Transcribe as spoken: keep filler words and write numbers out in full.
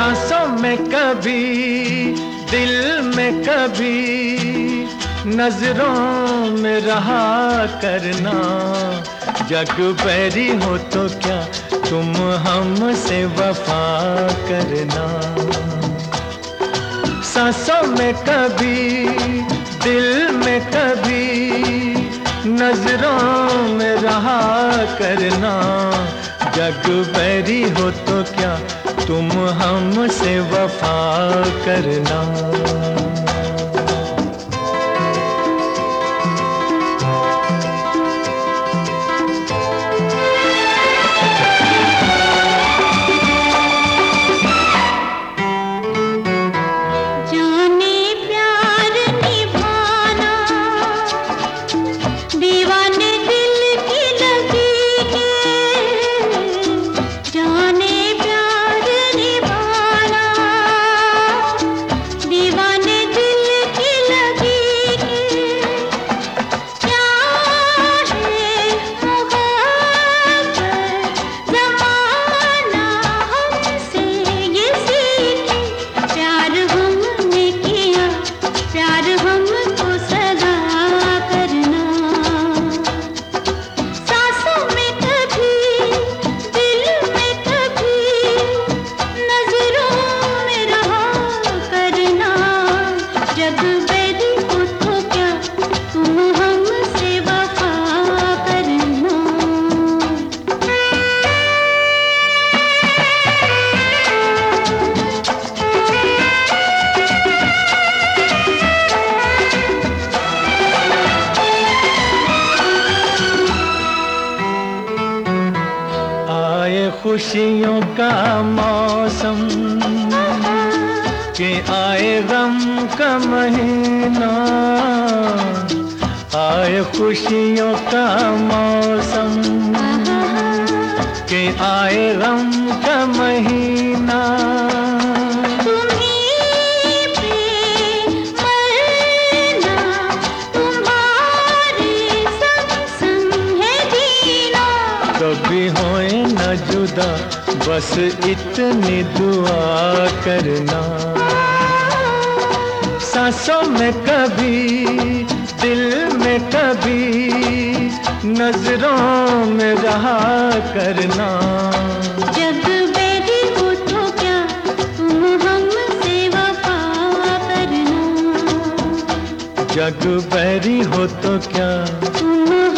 सांसों में कभी, दिल में कभी, नजरों में रहा करना। जग बैरी हो तो क्या तुम हमसे वफा करना। सांसों में कभी, दिल में कभी, नजरों में रहा करना। जग बैरी हो तो क्या तुम हमसे वफा करना। खुशियों का मौसम के आए गम का महीना। आए खुशियों का मौसम के आए गम का महीना। कभी होए न जुदा बस इतनी दुआ करना। सांसों में कभी, दिल में कभी, नजरों में रहा करना। जग बैरी हो तो क्या तुम हमसे वफा करना। जग बैरी हो तो क्या तुम